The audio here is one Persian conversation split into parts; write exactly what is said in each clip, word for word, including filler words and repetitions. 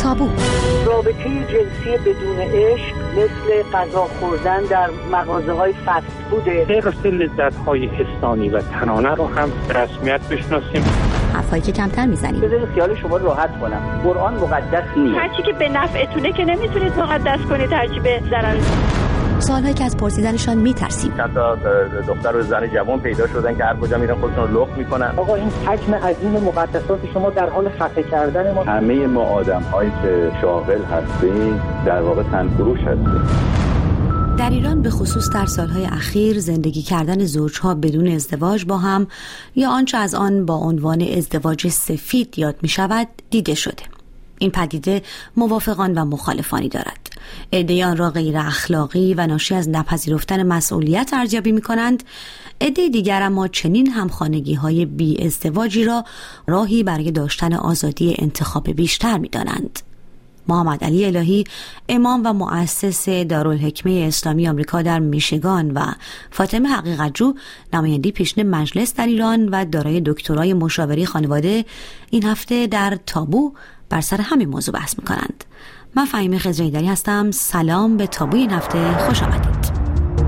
تابو. رابطه جنسی بدون عشق مثل غذا خوردن در مغازه‌های فست فوده. غیر لذت‌های حسانی و تنانه رو هم رسمیت بشناسیم. حرفایی که کمتر میزنیم. بذارید خیال شما راحت کنم. قرآن مقدس نیست. هرچی که به نفعتونه که نمیتونید مقدس کنید، هرچی به ضرر. سوالهایی که از پرسیدنشان میترسیم. چند تا دختر و زن جوان پیدا شدن که هر کجا میرن خودشون رو لخت میکنن. آقا این حجم عظیم مقدسات شما در حال خفه کردن ما. همه ما آدم‌هایی که شاغل هستیم در واقع تنفروش هستیم. در ایران به خصوص در سالهای اخیر زندگی کردن زوجها بدون ازدواج با هم یا آنچه از آن با عنوان ازدواج سفید یاد می شود دیده شده. این پدیده موافقان و مخالفانی دارد. عده‌ای آن را غیر اخلاقی و ناشی از نپذیرفتن مسئولیت ارزیابی می کنند. عده دیگر اما چنین همخانگی های بی ازدواجی را راهی برای داشتن آزادی انتخاب بیشتر می دانند. محمد علی الهی، امام و مؤسس دارالحکمه اسلامی آمریکا در میشیگان و فاطمه حقیقت‌جو، نماینده پیشین مجلس در ایران و دارای دکترای مشاوره خانواده، این هفته در تابو بر سر همین موضوع بحث می‌کنند. من فهیمه خضرایی‌دری هستم. سلام به تابو این هفته، خوش آمدید.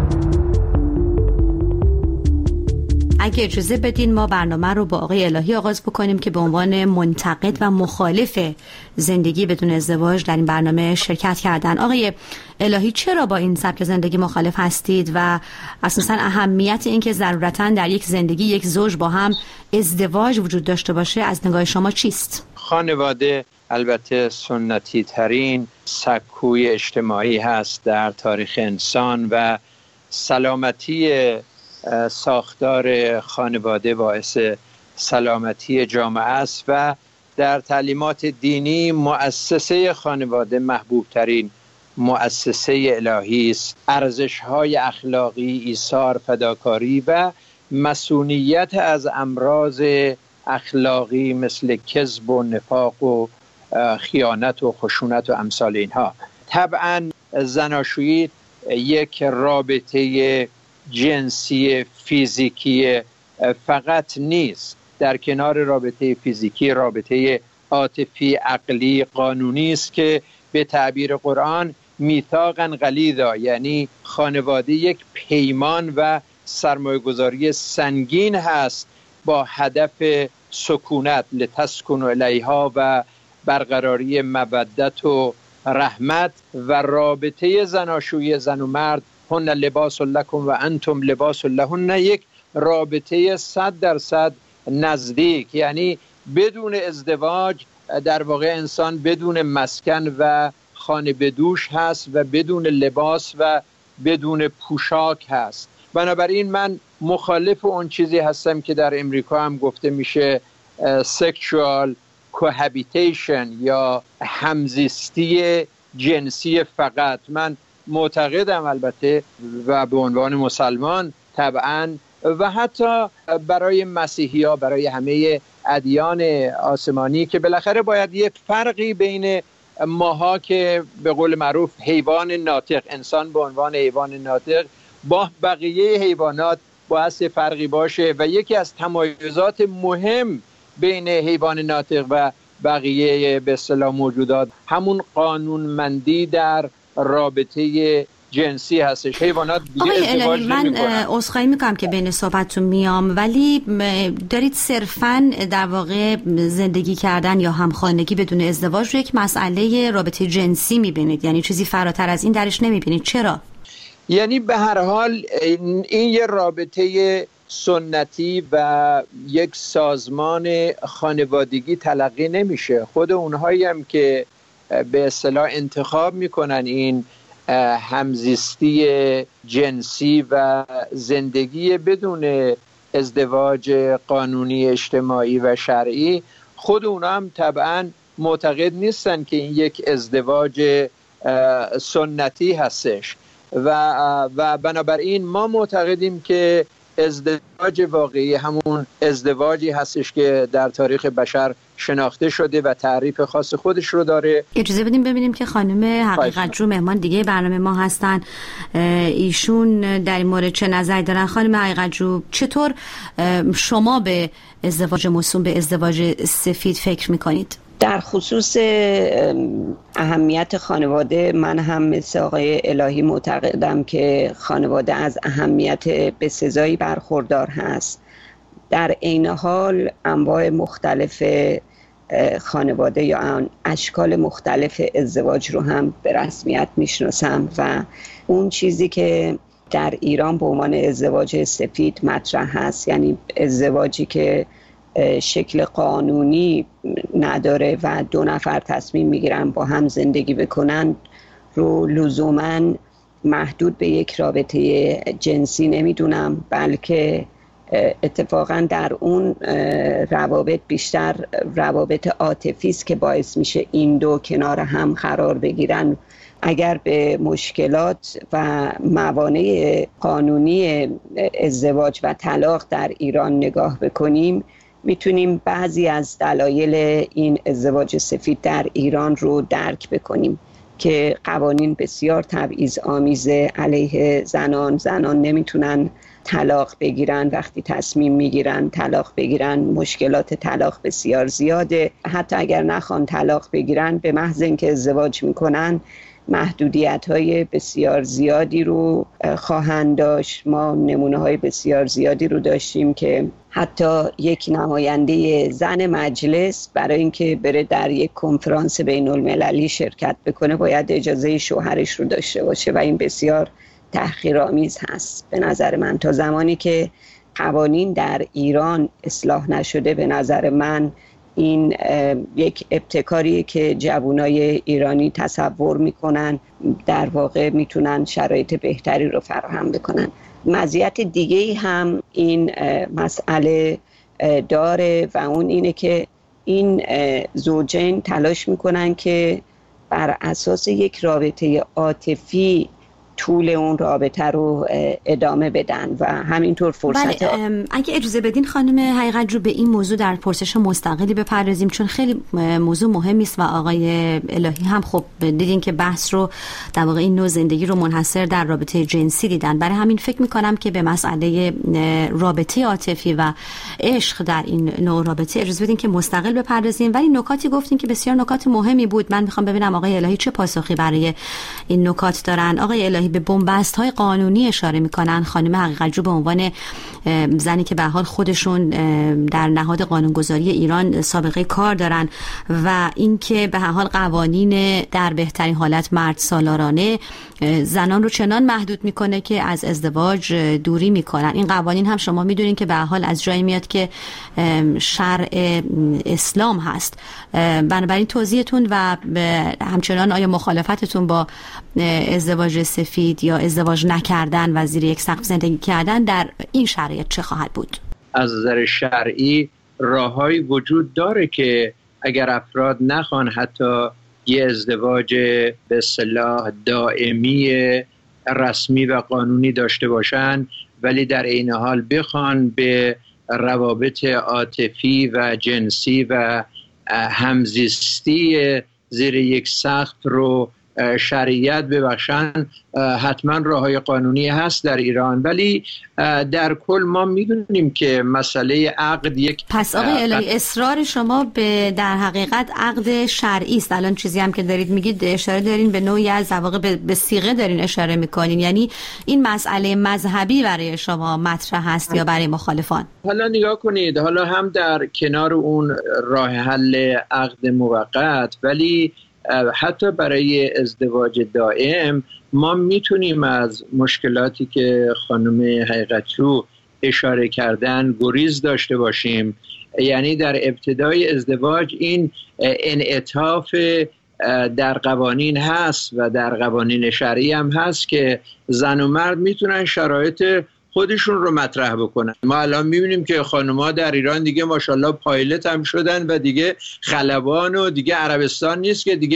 اگه اجازه بدین ما برنامه رو با آقای الهی آغاز بکنیم که به عنوان منتقد و مخالف زندگی بدون ازدواج در این برنامه شرکت کردن. آقای الهی، چرا با این سبک زندگی مخالف هستید و اساساً اهمیت این که ضرورتاً در یک زندگی یک زوج با هم ازدواج وجود داشته باشه از نگاه شما چیست؟ خانواده البته سنتی ترین سکوی اجتماعی هست در تاریخ انسان و سلامتی ساختار خانواده باعث سلامتی جامعه است و در تعلیمات دینی مؤسسه خانواده محبوب ترین مؤسسه الهی است. ارزش‌های اخلاقی، ایثار، فداکاری و مسئولیت از امراض اخلاقی مثل کذب و نفاق و خیانت و خشونت و امثال اینها. طبعاً زناشویی یک رابطه جنسی فیزیکی فقط نیست. در کنار رابطه فیزیکی رابطه عاطفی، عقلی، قانونی است که به تعبیر قرآن میثاقاً غلیظا، یعنی خانواده یک پیمان و سرمایه‌گذاری سنگین هست با هدف سکونت لتسکنوا الیها و برقراری مودت و رحمت و رابطه زناشویی زن و مرد هن لباس لکم و انتم لباس لهن یک رابطه صد درصد نزدیک، یعنی بدون ازدواج در واقع انسان بدون مسکن و خانه بدوش هست و بدون لباس و بدون پوشاک هست. بنابراین من مخالف اون چیزی هستم که در امریکا هم گفته میشه sexual cohabitation یا همزیستی جنسی فقط. من معتقدم البته و به عنوان مسلمان طبعا و حتی برای مسیحی ها، برای همه ادیان آسمانی که بالاخره باید یک فرقی بین ماها که به قول معروف حیوان ناطق، انسان به عنوان حیوان ناطق با بقیه حیوانات باید فرقی باشه و یکی از تمایزات مهم بین حیوان ناطق و بقیه به اصطلاح موجودات همون قانونمندی در رابطه جنسی هستش. حیوانات دیگه ازدواج نمی‌کنن. من عذرخواهی میکنم که بین صحبتتون میام، ولی دارید صرفاً در واقع زندگی کردن یا همخانگی بدون ازدواج رو یک مسئله رابطه جنسی میبینید، یعنی چیزی فراتر از این درش نمیبینید. چرا؟ یعنی به هر حال این یه رابطه سنتی و یک سازمان خانوادگی تلقی نمیشه. خود اونهایی هم که به اصطلاح انتخاب میکنن این همزیستی جنسی و زندگی بدون ازدواج قانونی اجتماعی و شرعی، خود اونا هم طبعا معتقد نیستن که این یک ازدواج سنتی هستش و و بنابراین ما معتقدیم که ازدواج واقعی همون ازدواجی هستش که در تاریخ بشر شناخته شده و تعریف خاص خودش رو داره. اجازه بدیم ببینیم که خانم حقیقت‌جو مهمان دیگه برنامه ما هستن، ایشون در این مورد چه نظری دارن. خانم حقیقت‌جو، چطور شما به ازدواج موسوم به ازدواج سفید فکر میکنید؟ در خصوص اهمیت خانواده، من هم مثل آقای الهی معتقدم که خانواده از اهمیت بسزایی برخوردار هست. در عین حال انواع مختلف خانواده یا اشکال مختلف ازدواج رو هم به رسمیت میشناسم و اون چیزی که در ایران به عنوان ازدواج سفید مطرح هست، یعنی ازدواجی که شکل قانونی نداره و دو نفر تصمیم میگیرن با هم زندگی بکنن، رو لزوماً محدود به یک رابطه جنسی نمیدونم، بلکه اتفاقاً در اون روابط بیشتر روابط عاطفی است که باعث میشه این دو کنار هم قرار بگیرن. اگر به مشکلات و موانع قانونی ازدواج و طلاق در ایران نگاه بکنیم، میتونیم بعضی از دلایل این ازدواج سفید در ایران رو درک بکنیم که قوانین بسیار تبعیض آمیز علیه زنان. زنان نمیتونن طلاق بگیرن، وقتی تصمیم میگیرن طلاق بگیرن مشکلات طلاق بسیار زیاده. حتی اگر نخوان طلاق بگیرن، به محض اینکه ازدواج میکنن محدودیت‌های بسیار زیادی رو خواهند داشت. ما نمونه‌های بسیار زیادی رو داشتیم که حتی یک نماینده زن مجلس برای اینکه بره در یک کنفرانس بین‌المللی شرکت بکنه باید اجازه شوهرش رو داشته باشه و این بسیار تحقیرآمیز هست به نظر من. تا زمانی که قوانین در ایران اصلاح نشده، به نظر من این یک ابتکاریه که جوانای ایرانی تصور میکنن در واقع میتونن شرایط بهتری رو فراهم بکنن. مزیت دیگه‌ای هم این مسئله داره و اون اینه که این زوجین تلاش میکنن که بر اساس یک رابطه عاطفی طول اون رابطه رو ادامه بدن و همینطور فرصت. بله، اگه اجازه بدین خانم حقیقت رو به این موضوع در پرسش مستقلی بپردازیم، چون خیلی موضوع مهمی است و آقای الهی هم خب دیدین که بحث رو در واقع این نوع زندگی رو منحصر در رابطه جنسی دیدن. برای همین فکر میکنم که به مسئله رابطه عاطفی و عشق در این نوع رابطه اجازه بدین که مستقل بپردازیم. ولی نکاتی گفتین که بسیار نکات مهمی بود. من میخوام ببینم آقای الهی چه پاسخی برای این نکات دارن. آقای الهی به بنبست‌های قانونی اشاره می‌کنن. خانم حقیقت‌جو به عنوان زنی که به حال خودشون در نهاد قانونگذاری ایران سابقه کار دارن و اینکه به حال قوانین در بهترین حالت مرد سالارانه زنان رو چنان محدود میکنه که از ازدواج دوری میکنن. این قوانین هم شما میدونین که به حال از جایی میاد که شرع اسلام هست. بنابراین توضیحتون و همچنان آیا مخالفتتون با ازدواج سفید یا ازدواج نکردن و زیر یک سقف زندگی کردن در این شرایط چه خواهد بود؟ از نظر شرعی راههایی وجود داره که اگر افراد نخوان حتی یه ازدواج به اصطلاح دائمی رسمی و قانونی داشته باشن، ولی در این حال بخوان به روابط عاطفی و جنسی و همزیستی زیر یک سقف رو شریعت ببخشن، حتما راههای قانونی هست در ایران. ولی در کل ما میدونیم که مسئله عقد یک پس آقای الهی اصرار شما به در حقیقت عقد شرعی است. الان چیزی هم که دارید میگید اشاره دارین به نوعی از واقع به صیغه دارین اشاره میکنین، یعنی این مسئله مذهبی برای شما مطرح هست یا برای مخالفان؟ حالا نگاه کنید، حالا هم در کنار اون راه حل عقد موقت، ولی حتی برای ازدواج دائم ما میتونیم از مشکلاتی که خانم حقیقت‌جو اشاره کردن گریز داشته باشیم. یعنی در ابتدای ازدواج این انعطاف در قوانین هست و در قوانین شرعی هم هست که زن و مرد میتونن شرایط خودشون رو مطرح بکنن. ما الان میبینیم که خانم‌ها در ایران دیگه ماشاءالله پایلت هم شدن و دیگه خلبان و دیگه عربستان نیست که دیگه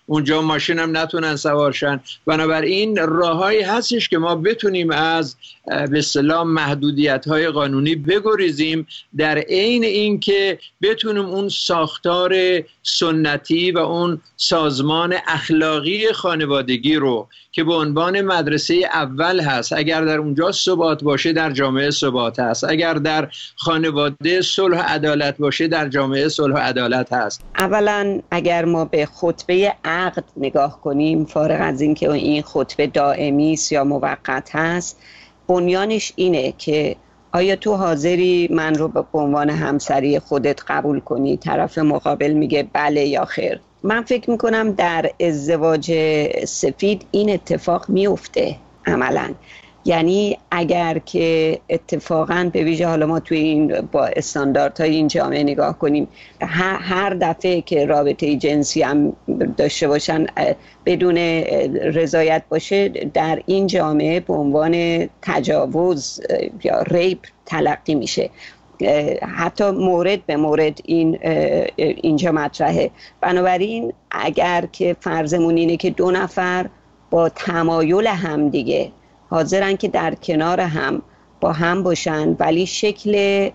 اونجا ماشین هم نتونن سوارشن. بنابراین راههایی هستش که ما بتونیم از به اصطلاح محدودیت‌های قانونی بگریزیم، در عین اینکه بتونیم اون ساختار سنتی و اون سازمان اخلاقی خانوادگی رو که به عنوان مدرسه اول هست، اگر در اونجا ثبات باشه در جامعه ثبات هست، اگر در خانواده صلح و عدالت باشه در جامعه صلح و عدالت هست. اولا اگر ما به خطبه عقد نگاه کنیم، فارغ از اینکه این خطبه دائمی است یا موقت هست، بنیانش اینه که آیا تو حاضری من رو به عنوان همسری خودت قبول کنی؟ طرف مقابل میگه بله یا خیر. من فکر میکنم در ازدواج سفید این اتفاق میفته عملاً. یعنی اگر که اتفاقاً به ویژه حالا ما توی این با استانداردهای این جامعه نگاه کنیم، هر دفعه که رابطه جنسی هم داشته باشن بدون رضایت باشه، در این جامعه به عنوان تجاوز یا ریپ تلقی میشه. حتی مورد به مورد این اینجا مطرحه. بنابراین اگر که فرضمون اینه که دو نفر با تمایل هم دیگه حاضرن که در کنار هم با هم باشن، ولی شکل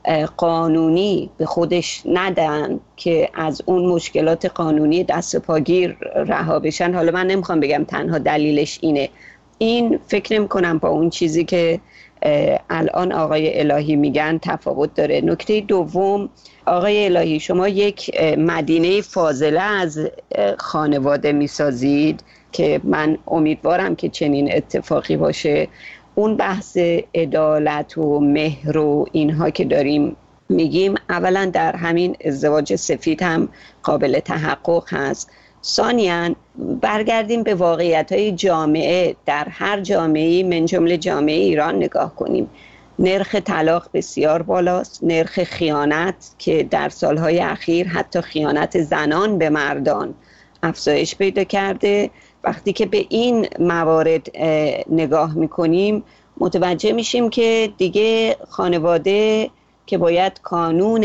قانونی به خودش ندن که از اون مشکلات قانونی دست پاگیر رها بشن، حالا من نمیخوام بگم تنها دلیلش اینه، این فکر نمی کنم با اون چیزی که الان آقای الهی میگن تفاوت داره. نکته دوم، آقای الهی شما یک مدینه فاضله از خانواده میسازید که من امیدوارم که چنین اتفاقی باشه. اون بحث عدالت و مهر و اینها که داریم میگیم، اولا در همین ازدواج سفید هم قابل تحقق هست. ثانیاً برگردیم به واقعیت‌های جامعه، در هر جامعه‌ای من جمله جامعه ایران نگاه کنیم. نرخ طلاق بسیار بالاست، نرخ خیانت که در سالهای اخیر حتی خیانت زنان به مردان افزایش پیدا کرده. وقتی که به این موارد نگاه میکنیم متوجه میشیم که دیگه خانواده که باید کانون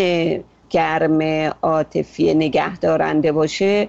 گرم عاطفی نگهدارنده باشه،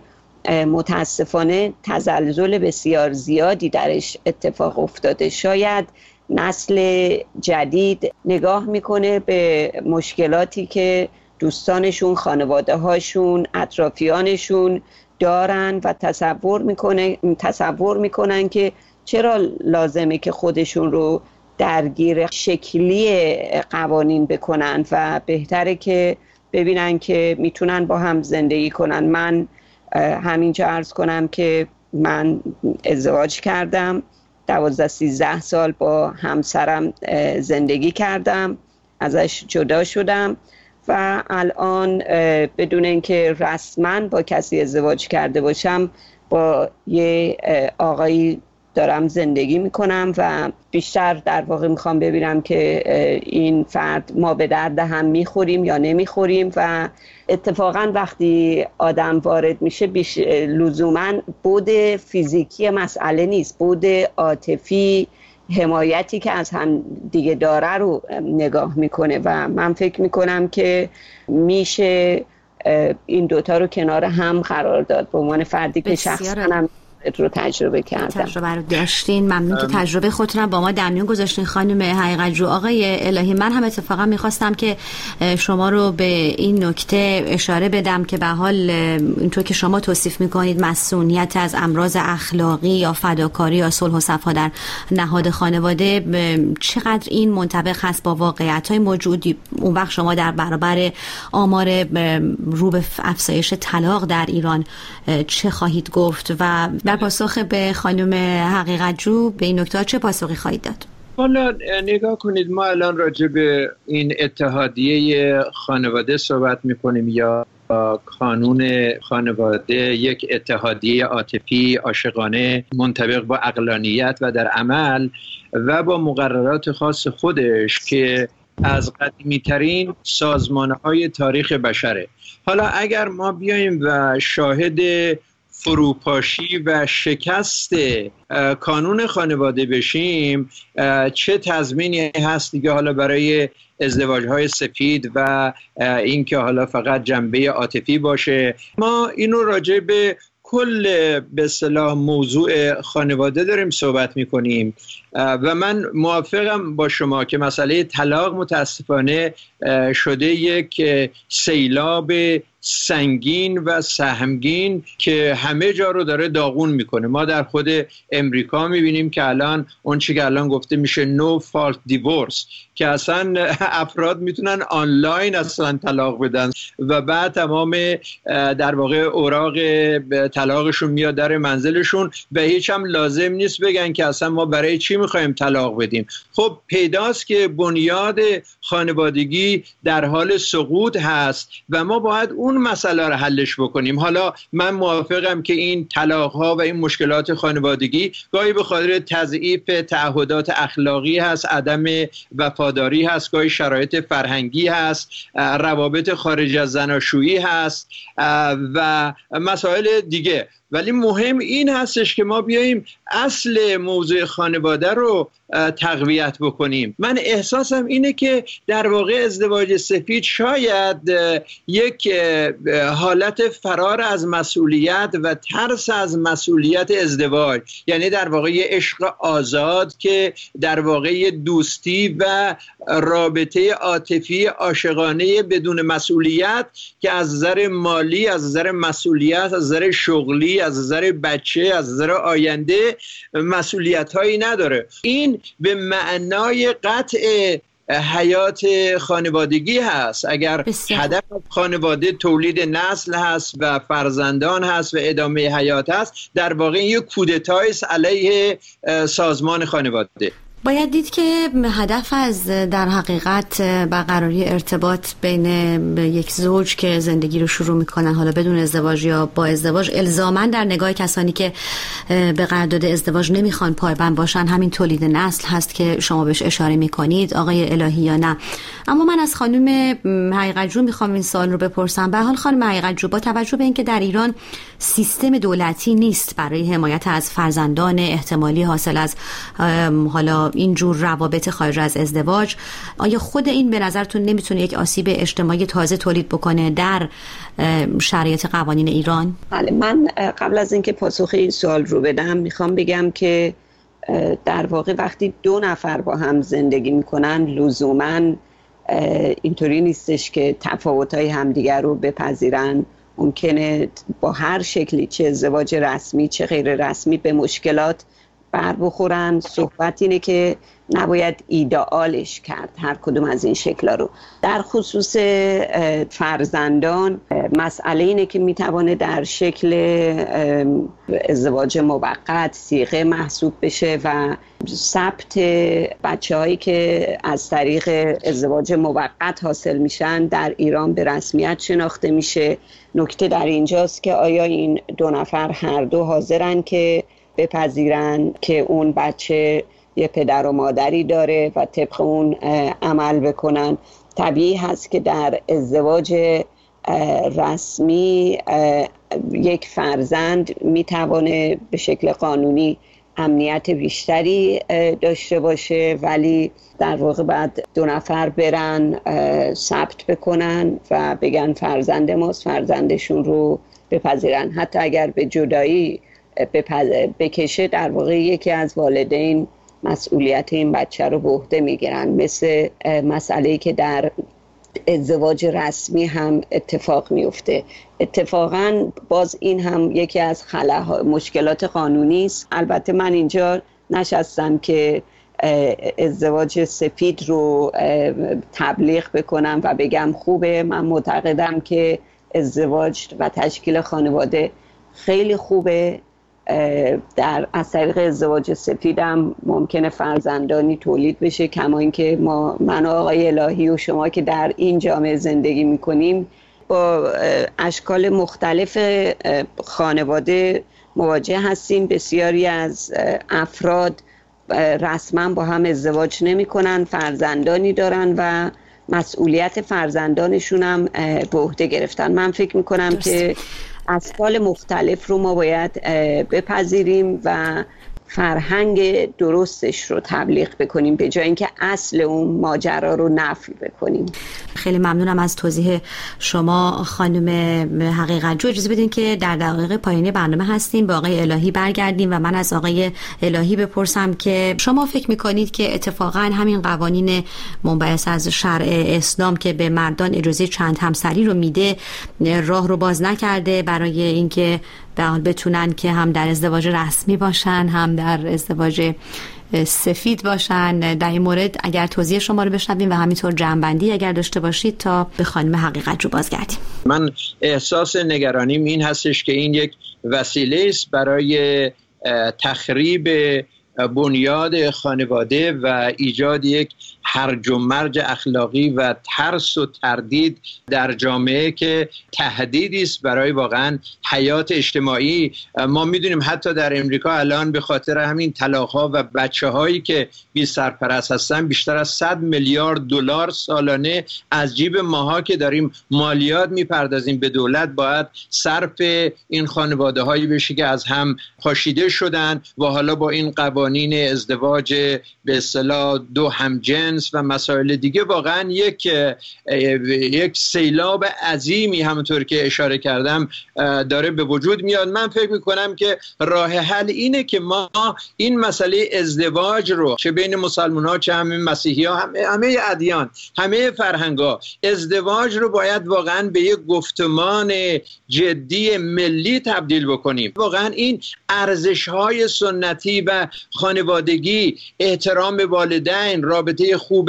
متاسفانه تزلزل بسیار زیادی درش اتفاق افتاده. شاید نسل جدید نگاه میکنه به مشکلاتی که دوستانشون، خانواده هاشون، اطرافیانشون دارن و تصور میکنه تصور میکنن که چرا لازمه که خودشون رو درگیر شکلی قوانین بکنن و بهتره که ببینن که میتونن با هم زندگی کنن. من همینجا عرض کنم که من ازدواج کردم، دوازده سیزده سال با همسرم زندگی کردم، ازش جدا شدم و الان بدون اینکه رسما با کسی ازدواج کرده باشم با یه آقایی دارم زندگی میکنم و بیشتر در واقع میخوام ببینم که این فرد ما به درد هم میخوریم یا نمیخوریم. و اتفاقا وقتی آدم وارد میشه بیش لزوما بود فیزیکی مسئله نیست، بود عاطفی، حمایتی که از هم دیگه داره رو نگاه میکنه و من فکر میکنم که میشه این دوتا رو کنار هم قرار داد. به عنوان فردی که شخصا رو تجربه کردم، تجربه رو داشتین، ممنون که تجربه خودتون رو با ما در میون گذاشتین خانم حقیقت جو. آقای الهی، من هم اتفاقا میخواستم که شما رو به این نکته اشاره بدم که به حال اینطور که شما توصیف میکنید مسئولیت از امراض اخلاقی یا فداکاری یا صلح و صفا در نهاد خانواده چقدر این منطبق هست با واقعیت‌های موجودی. اون وقت شما در برابر آمار رو به افزایش طلاق در ایران چه خواهید گفت و در پاسخ به خانم حقیقت جو به این نکته چه پاسخی خواهید داد؟ حالا نگاه کنید، ما الان راجع به این اتحادیه خانواده صحبت میکنیم یا قانون خانواده، یک اتحادیه عاطفی عاشقانه منطبق با عقلانیت و در عمل و با مقررات خاص خودش که از قدیمی ترین سازمانهای تاریخ بشره. حالا اگر ما بیایم و شاهد فروپاشی و شکست کانون خانواده بشیم، چه تضمینی هست دیگه حالا برای ازدواج‌های سفید و اینکه حالا فقط جنبه عاطفی باشه؟ ما اینو راجع به کل به اصطلاح موضوع خانواده داریم صحبت میکنیم و من موافقم با شما که مسئله طلاق متاسفانه شده یک سیلاب سنگین و سهمگین که همه جا رو داره داغون میکنه. ما در خود امریکا میبینیم که الان اون چی که الان گفته میشه no fault divorce که اصلا افراد میتونن آنلاین اصلا طلاق بدن و بعد تمام در واقع اوراق طلاقشون میاد در منزلشون و هیچ هم لازم نیست بگن که اصلا ما برای چی میخوایم طلاق بدیم. خب پیداست که بنیاد خانوادگی در حال سقوط هست و ما باید اون مسئله رو حلش بکنیم. حالا من موافقم که این طلاق‌ها و این مشکلات خانوادگی گاهی به خاطر تضعیف تعهدات اخلاقی هست، عدم وفاداری هست، گاهی شرایط فرهنگی هست، روابط خارج از زناشویی هست و مسائل دیگه. ولی مهم این هستش که ما بیاییم اصل موضوع خانواده رو تقویت بکنیم. من احساسم اینه که در واقع ازدواج سفید شاید یک حالت فرار از مسئولیت و ترس از مسئولیت ازدواج، یعنی در واقع یه عشق آزاد که در واقع دوستی و رابطه عاطفی عاشقانه بدون مسئولیت که از نظر مالی، از نظر مسئولیت، از نظر شغلی، از نظر بچه، از نظر آینده مسئولیت‌هایی نداره. این به معنای قطع حیات خانوادگی هست. اگر بسیار. هدف خانواده تولید نسل هست و فرزندان هست و ادامه حیات هست، در واقع یک کودتای است علیه سازمان خانواده. باید دید که هدف از در حقیقت برقراری ارتباط بین یک زوج که زندگی رو شروع میکنن، حالا بدون ازدواج یا با ازدواج، الزاماً در نگاه کسانی که به قرارداد ازدواج نمیخوان پایبند باشن همین تولید نسل هست که شما بهش اشاره میکنید آقای الهی یا نه. اما من از خانم حقیقت جو میخوام این سوال رو بپرسم. به حال خانم حقیقت جو، با توجه به اینکه در ایران سیستم دولتی نیست برای حمایت از فرزندان احتمالی حاصل از حالا اینجور روابط خارج از ازدواج، آیا خود این به نظرتون نمیتونه یک آسیب اجتماعی تازه تولید بکنه در شرایط قوانین ایران؟ بله، من قبل از اینکه پاسخ این سوال رو بدم میخوام بگم که در واقع وقتی دو نفر با هم زندگی میکنن لزوماً اینطوری نیستش که تفاوت‌های همدیگر رو بپذیرن. ممکنه با هر شکلی، چه ازدواج رسمی چه غیر رسمی، به مشکلات بر بخورن. صحبت اینه که نباید ایدئالش کرد هر کدوم از این شکل‌ها رو. در خصوص فرزندان مسئله اینه که میتوانه در شکل ازدواج موقت صیغه محسوب بشه و ثبت بچه‌هایی که از طریق ازدواج موقت حاصل میشن در ایران به رسمیت شناخته میشه. نکته در اینجاست که آیا این دو نفر هر دو حاضرن که بپذیرن که اون بچه یه پدر و مادری داره و طبق اون عمل بکنن. طبیعی هست که در ازدواج رسمی یک فرزند میتوانه به شکل قانونی امنیت بیشتری داشته باشه، ولی در واقع بعد دو نفر برن ثبت بکنن و بگن فرزند ماست، فرزندشون رو بپذیرن. حتی اگر به جدایی بکشه، در واقع یکی از والدین مسئولیت این بچه رو به عهده میگیرن، مثل مسئله‌ای که در ازدواج رسمی هم اتفاق میفته. اتفاقا باز این هم یکی از خلاها مشکلات قانونی است. البته من اینجا نشستم که ازدواج سفید رو تبلیغ بکنم و بگم خوبه. من معتقدم که ازدواج و تشکیل خانواده خیلی خوبه. در از طریق ازدواج سفیدم ممکنه فرزندانی تولید بشه، کما اینکه ما من و آقای الهی و شما که در این جامعه زندگی میکنیم با اشکال مختلف خانواده مواجه هستیم. بسیاری از افراد رسما با هم ازدواج نمی کنن، فرزندانی دارن و مسئولیت فرزندانشون هم به عهده گرفتن. من فکر میکنم درست. که اشکال مختلف رو ما باید بپذیریم و فرهنگ درستش رو تبلیغ بکنیم به جای اینکه اصل اون ماجرا رو نفی بکنیم. خیلی ممنونم از توضیح شما خانم حقیقت‌جو. اجازه بدین که در دقایق پایانی برنامه هستیم به آقای الهی برگردیم و من از آقای الهی بپرسم که شما فکر میکنید که اتفاقا همین قوانین منبعث از شرع اسلام که به مردان اجازه چند همسری رو میده راه رو باز نکرده برای اینکه بتونن که هم در ازدواج رسمی باشن هم در ازدواج سفید باشن؟ در این مورد اگر توضیح شما رو بشنویم و همینطور جمع‌بندی اگر داشته باشید تا به خانم حقیقت‌جو بازگردیم. من احساس نگرانیم این هستش که این یک وسیله است برای تخریب بنیاد خانواده و ایجاد یک هرج و مرج اخلاقی و ترس و تردید در جامعه که تهدیدی است برای واقعا حیات اجتماعی. ما میدونیم حتی در امریکا الان به خاطر همین طلاق‌ها و بچه‌هایی که بی سرپرست هستن بیشتر از صد میلیارد دلار سالانه از جیب ماها که داریم مالیات میپردازیم به دولت باید صرف این خانواده‌هایی بشه که از هم پاشیده شدن و حالا با این قوانین ازدواج به اصطلاح دو همجنس و مسائل دیگه واقعا یک یک سیلاب عظیمی همونطور که اشاره کردم داره به وجود میاد. من فکر میکنم که راه حل اینه که ما این مسئله ازدواج رو چه بین مسلمان ها چه همه مسیحی ها همه, همه ادیان همه فرهنگ ها ازدواج رو باید واقعا به یک گفتمان جدی ملی تبدیل بکنیم. واقعا این ارزش های سنتی و خانوادگی، احترام به والدین، رابطه خوب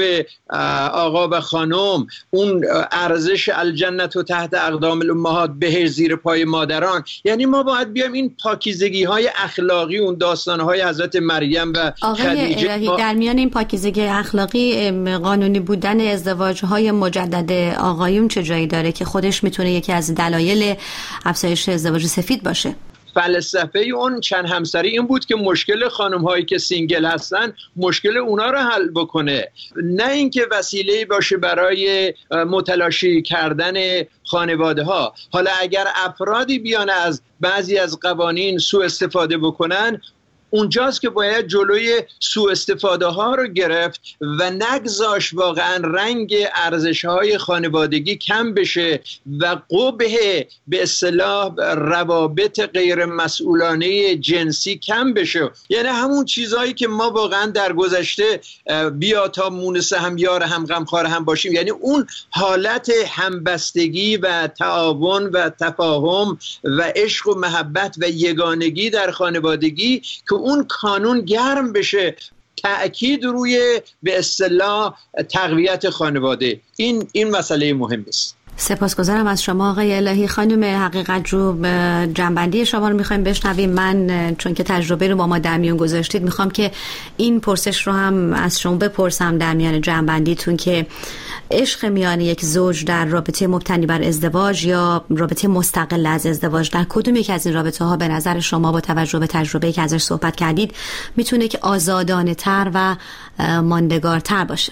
آقا و خانم، اون ارزش الجنت و تحت اقدام الامهات، بهشت زیر پای مادران، یعنی ما باید بیام این پاکیزگی های اخلاقی، اون داستان های حضرت مریم و خدیجه الهی ما... در میان این پاکیزگی اخلاقی قانونی بودن ازدواج های مجدد آقایون چه جایی داره که خودش میتونه یکی از دلایل افزایش ازدواج سفید باشه؟ فلسفه اون چند همسری این بود که مشکل خانم هایی که سینگل هستن مشکل اونا رو حل بکنه، نه اینکه وسیله باشه برای متلاشی کردن خانواده ها. حالا اگر افرادی بیان از بعضی از قوانین سوء استفاده بکنن اونجاست که باید جلوی سوء استفاده ها رو گرفت و نگذاش واقعا رنگ ارزش های خانوادگی کم بشه و قبح به اصطلاح روابط غیر مسئولانه جنسی کم بشه. یعنی همون چیزهایی که ما واقعا در گذشته بیا تا مونس هم یار هم غمخوار هم باشیم، یعنی اون حالت همبستگی و تعاون و تفاهم و عشق و محبت و یگانگی در خانوادگی که اون کانون گرم بشه، تأکید روی به اصطلاح تقویت خانواده، این این مسئله مهم است. سپاسگزارم از شما آقای الهی. خانم حقیقت‌جو جنبندی شما رو میخوایم بشنویم. من چون که تجربه رو با ما در میون گذاشتید میخوام که این پرسش رو هم از شما بپرسم در میان جنبندیتون که عشق میان یک زوج در رابطه مبتنی بر ازدواج یا رابطه مستقل از ازدواج در کدوم یک از این رابطه ها به نظر شما با توجه به تجربه‌ای که ازش صحبت کردید میتونه که آزادانه تر و ماندگارتر باشه؟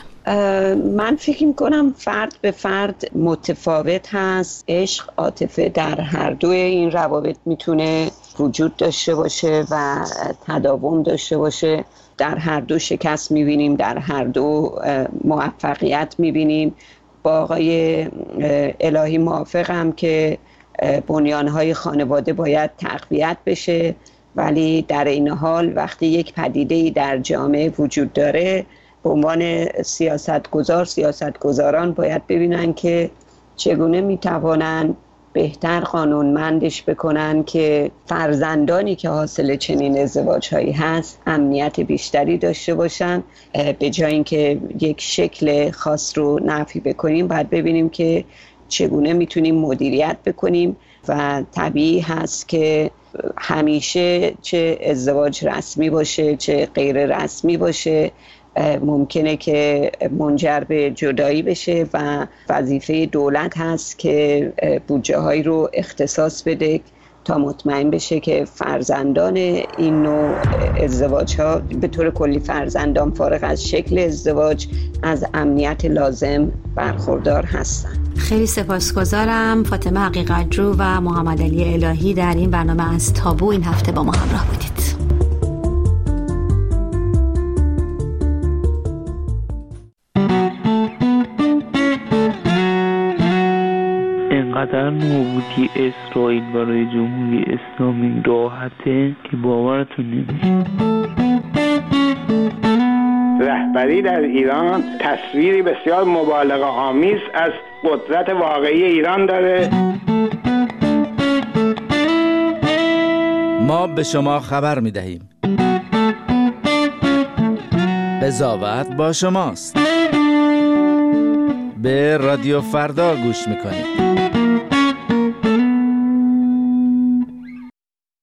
من فکر میکنم فرد به فرد متفاوت هست. عشق، عاطفه در هر دوی این روابط میتونه وجود داشته باشه و تداوم داشته باشه. در هر دو شکست میبینیم، در هر دو موفقیت میبینیم. با آقای الهی موافقم که بنیانهای خانواده باید تقویت بشه، ولی در این حال وقتی یک پدیده‌ای در جامعه وجود داره به عنوان سیاستگزار سیاستگزاران باید ببینن که چگونه میتوانن بهتر قانونمندش بکنن که فرزندانی که حاصل چنین ازدواج‌هایی هست امنیت بیشتری داشته باشن. به جای اینکه یک شکل خاص رو نفی بکنیم باید ببینیم که چگونه میتونیم مدیریت بکنیم و طبیعی هست که همیشه چه ازدواج رسمی باشه چه غیر رسمی باشه ممکنه که منجر به جدایی بشه و وظیفه دولت هست که بودجه هایی رو اختصاص بده تا مطمئن بشه که فرزندان این نوع ازدواج ها به طور کلی فرزندان فارغ از شکل ازدواج از امنیت لازم برخوردار هستن. خیلی سپاسگزارم. فاطمه حقیقت‌جو و محمد علی الهی در این برنامه از تابو این هفته با ما همراه بودید. اینقدر نابودی اسرائیل برای جمهوری اسلامی راحته که باورتون نمیشه. رهبری در ایران تصویری بسیار مبالغه آمیز از قدرت واقعی ایران داره. ما به شما خبر می‌دهیم. قضاوت با شماست. به رادیو فردا گوش می‌کنید.